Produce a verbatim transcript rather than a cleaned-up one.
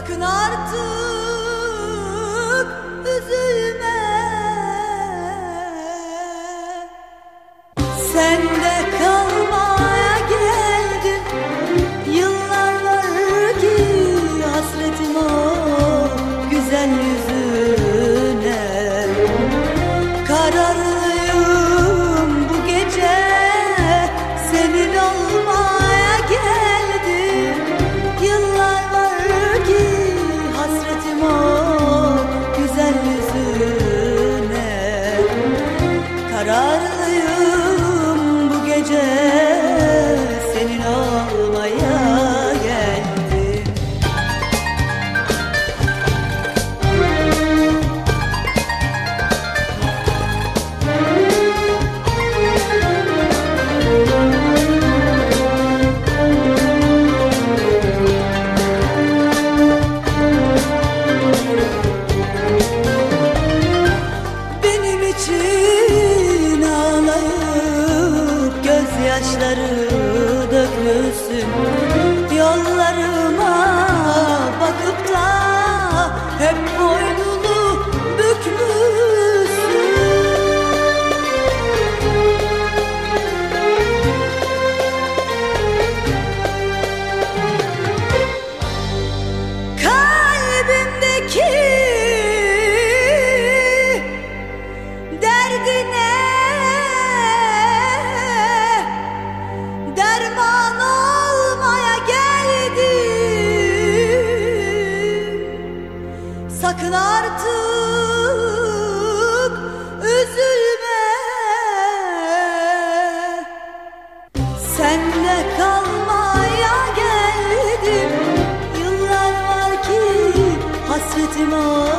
Sakın artık üzülme, sende kalmaya geldim. Yıllar var ki hasretim o güzel yüzüne. Kararlıyım bu gece senin olmaya geldim. Yıllar var ki hasretim o güzel yüzüne. Kararlıyım bu gece senin olmaya geldim. Benim için ağlayıp gözyaşları dökmüşsün. Yollarıma bakıp da hep boynunu bükmüşsün. Kalbimdeki derdine derman olmaya geldim. Sakın artık üzülme, sende kalmaya geldim. Yıllar var ki hasretim o